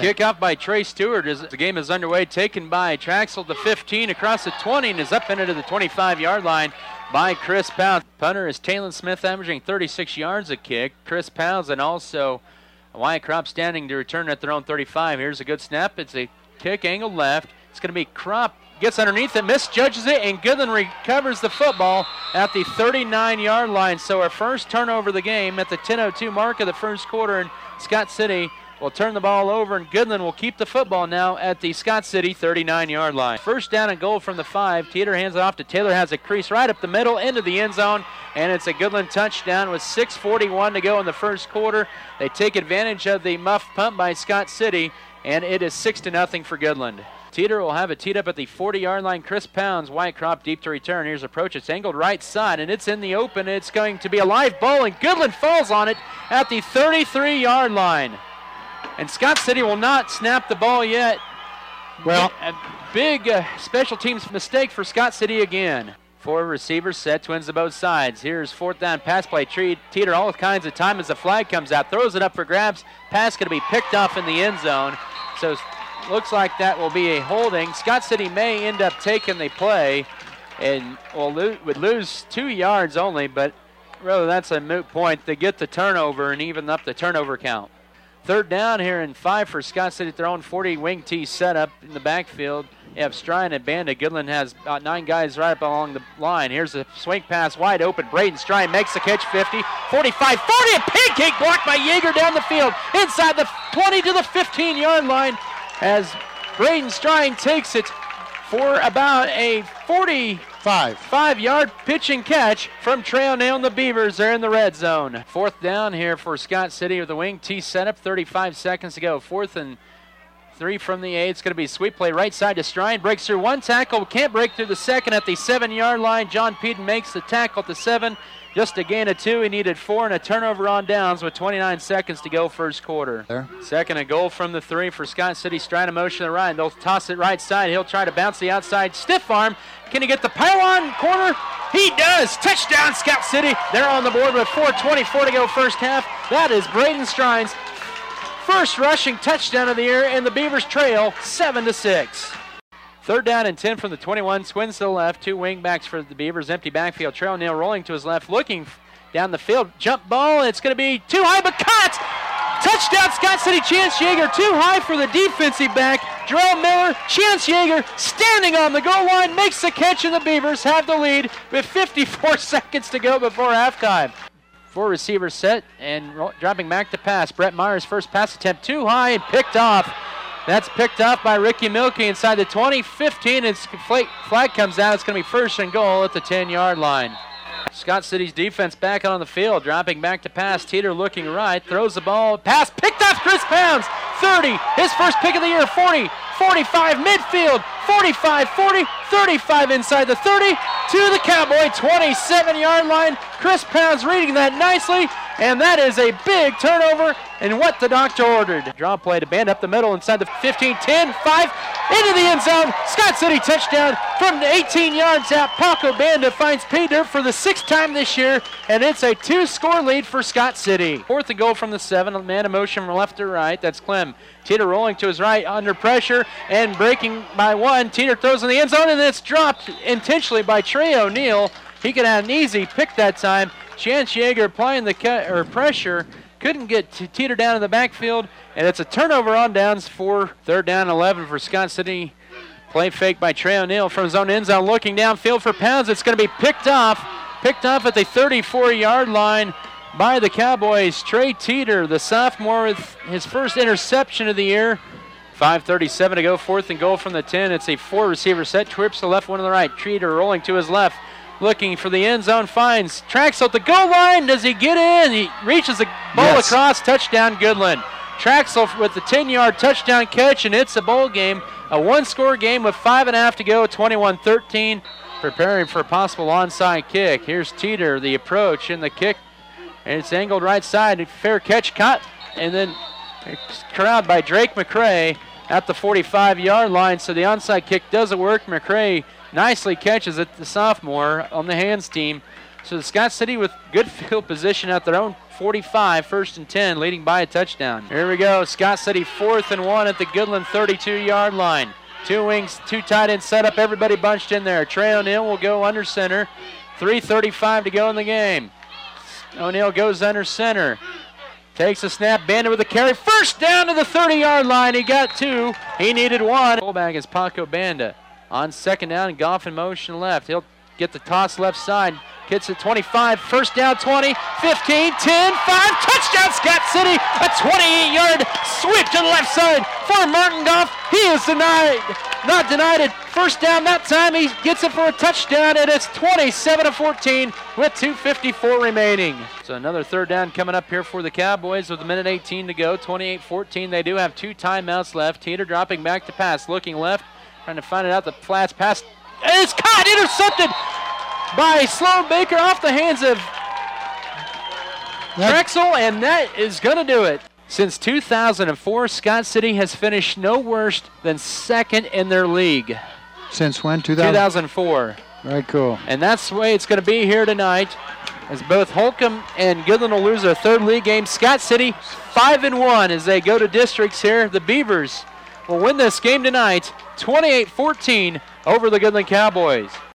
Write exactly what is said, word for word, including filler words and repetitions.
Kickoff by Trey Stewart as the game is underway. Taken by Traxel, the fifteen, across the twenty, and is up into the twenty-five-yard line by Chris Pounds. Punter is Talon Smith, averaging thirty-six yards a kick. Chris Pounds and also Wyatt Crop standing to return at their own thirty-five. Here's a good snap. It's a kick angled left. It's going to be Crop. Gets underneath it, misjudges it, and Goodland recovers the football at the thirty-nine-yard line. So our first turnover of the game at the ten oh two mark of the first quarter, and Scott City will turn the ball over, and Goodland will keep the football now at the Scott City thirty-nine-yard line. First down and goal from the five. Teeter hands it off to Taylor, has a crease right up the middle into the end zone, and it's a Goodland touchdown with six forty-one to go in the first quarter. They take advantage of the muff punt by Scott City, and it is six to nothing for Goodland. Teeter will have it teed up at the forty-yard line. Chris Pounds, White Crop deep to return. Here's approach. It's angled right side, and it's in the open. It's going to be a live ball, and Goodland falls on it at the thirty-three-yard line. And Scott City will not snap the ball yet. Well, a big uh, special teams mistake for Scott City again. Four receivers set, twins to both sides. Here's fourth down pass play. Teeter all kinds of time as the flag comes out. Throws it up for grabs. Pass going to be picked off in the end zone. So looks like that will be a holding. Scott City may end up taking the play and will lo- would lose two yards only, but really that's a moot point. They get the turnover and even up the turnover count. Third down here and five for Scott City at their own forty. Wing T setup in the backfield. You have Strine and Bandit. Goodland has about nine guys right up along the line. Here's a swing pass wide open. Braden Strine makes the catch. fifty, forty-five, forty. A pancake blocked by Yeager down the field. Inside the twenty to the fifteen-yard line as Braden Strine takes it for about a forty-five-yard pitch and catch from Trey O'Neill and the Beavers. They're in the red zone. Fourth down here for Scott City with the wing T setup. thirty-five seconds to go. Fourth and three from the eight. It's going to be a sweep play right side to Strine. Breaks through one tackle. Can't break through the second at the seven-yard line. John Peden makes the tackle at the seven. Just a gain of two. He needed four and a turnover on downs with twenty-nine seconds to go first quarter. There. Second and goal from the three for Scott City. Strine in motion to the right. They'll toss it right side. He'll try to bounce the outside stiff arm. Can he get the pylon corner? He does. Touchdown, Scott City. They're on the board with four twenty-four to go first half. That is Braden Strine's first rushing touchdown of the year, and the Beavers trail seven to six. Third down and ten from the twenty-one. Twins to the left. Two wing backs for the Beavers. Empty backfield. Trey O'Neill rolling to his left, looking down the field. Jump ball. It's going to be too high, but caught. Touchdown, Scott City. Chance Yeager too high for the defensive back. Jarrell Miller. Chance Yeager standing on the goal line makes the catch, and the Beavers have the lead with fifty-four seconds to go before halftime. Four receivers set and ro- dropping back to pass. Brett Myers' first pass attempt too high and picked off. That's picked off by Ricky Milkey inside the twenty, fifteen. It's flag, flag comes out. It's going to be first and goal at the ten-yard line. Scott City's defense back on the field, dropping back to pass. Teeter looking right, throws the ball. Pass picked off Chris Pounds. thirty, his first pick of the year. forty, forty-five, midfield. forty-five, forty, thirty-five inside the thirty to the Cowboy twenty-seven-yard line. Chris Pounds reading that nicely, and that is a big turnover and what the doctor ordered. Draw play to band up the middle inside the fifteen, ten, five, into the end zone. Scott City touchdown from the eighteen yards out. Paco Banda finds pay dirt for the sixth time this year, and it's a two-score lead for Scott City. Fourth and goal from the seven, man in motion from left to right. That's Clem. Teeter rolling to his right under pressure and breaking by one. Teeter throws in the end zone, and then it's dropped intentionally by Trey O'Neill. He could have an easy pick that time. Chance Yeager applying the cut, or pressure, couldn't get Teeter down in the backfield, and it's a turnover on downs for third down eleven for Scott City. Play fake by Trey O'Neill from his own end zone, looking downfield for Pounds. It's going to be picked off, picked off at the thirty-four-yard line by the Cowboys. Trey Teeter, the sophomore, with his first interception of the year. five thirty-seven to go, fourth and goal from the ten. It's a four-receiver set, trips the left, one to the right. Teeter rolling to his left, looking for the end zone, finds Traxel at the goal line. Does he get in? He reaches the ball yes. across, touchdown Goodland. Traxel with the ten-yard touchdown catch, and it's a bowl game, a one-score game with five and a half to go, twenty-one thirteen, preparing for a possible onside kick. Here's Teeter, the approach and the kick, and it's angled right side. Fair catch caught, and then it's corralled by Drake McCray at the forty-five-yard line, so the onside kick doesn't work. McCray nicely catches it, the sophomore, on the hands team. So Scott City with good field position at their own forty-five, first and ten, leading by a touchdown. Here we go, Scott City fourth and one at the Goodland thirty-two-yard line. Two wings, two tight ends set up, everybody bunched in there. Trey O'Neill will go under center. three thirty-five to go in the game. O'Neill goes under center. Takes a snap, Banda with a carry. First down to the thirty-yard line. He got two. He needed one. Fullback is Paco Banda. On second down, Goff in motion left. He'll get the toss left side. Gets it twenty-five. First down, twenty, fifteen, ten, five. Touchdown, Scott City. A twenty-eight-yard sweep to the left side for Martin Goff. He is denied. Not denied it. First down that time. He gets it for a touchdown, and it's twenty-seven to fourteen with two fifty-four remaining. So another third down coming up here for the Cowboys with a minute eighteen to go. twenty-eight fourteen. They do have two timeouts left. Teeter dropping back to pass. Looking left. Trying to find it out the flats. Pass. It's caught. Intercepted by Sloan Baker off the hands of Drexel, and that is going to do it. Since two thousand four, Scott City has finished no worse than second in their league. Since when? two thousand four. Very cool. And that's the way it's going to be here tonight, as both Holcomb and Goodland will lose their third league game. Scott City five and one as they go to districts here. The Beavers will win this game tonight, twenty-eight fourteen over the Goodland Cowboys.